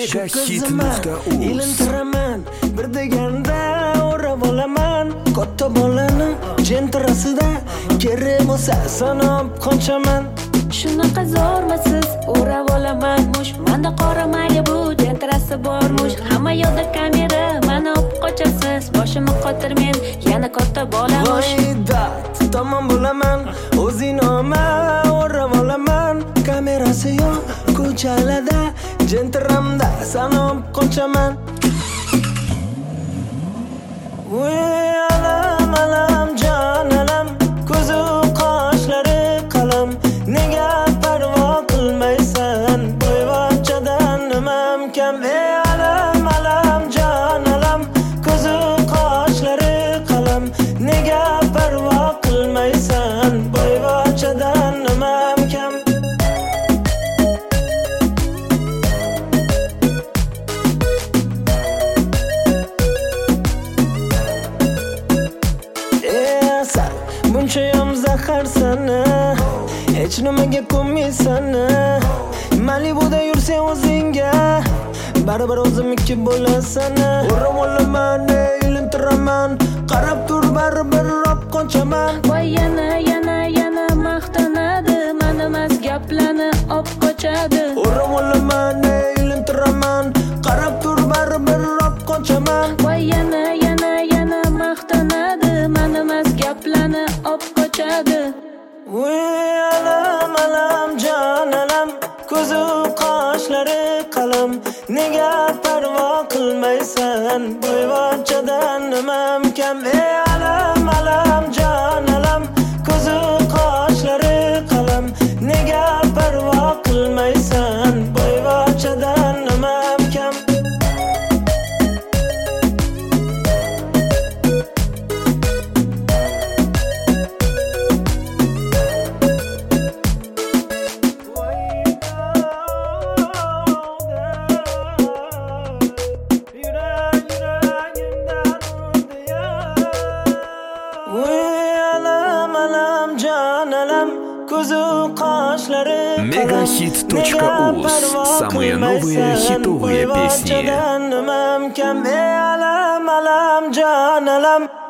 Megahit.uz ilintiraman bir deganda o'rab olaman katta bolani jentirasida kerak bo'lsa sanab qonchaman. Shunaqa zo'rmisiz o'rab olaman mush manda qora mayli bu jentirasi bormush hamma yoqda kamera mani olib qochasiz boshimni qotirmen yana katta bolamush Voydat tamom bo'laman o'zinoma o'rab olaman kamerasi yo'q ko'chalarda jentiramda sanab qonchaman. Voy alam alam jon alam ko'zu qoshlari qalam nega parvo qilmaysan bo'yvochadan nimam kam. Alam alam jon alam ko'zu qoshlari qalam nega parvo qilmaysan bo'yvochadan nimam kam. Bunchayam zaharsana hech nimaga ko'nmaysana Malibuda yursang o'zingga baribir o'zimniki bo'lasana. O'rab olaman ilintiraman qarab tur baribir rob qonchaman. voy yana maqtanadi mani emas gaplarni olib qochadi. O'rab olaman ilintiraman qarab tur baribir rob qonchaman. voy yana maqtanadi mani emas gaplarni olib qochadi. Voy alam alam jon alam ko'zu qoshlari qalam nega parvo qilmaysan bo'yvochadan nimam kam. Alam alam jon alam ko'zu qoshlari qalam nega parvo qilmaysan bo'yvochadan nimam kam. Megahit.uz. Самые новые хитовые песни. Alam alam jon alam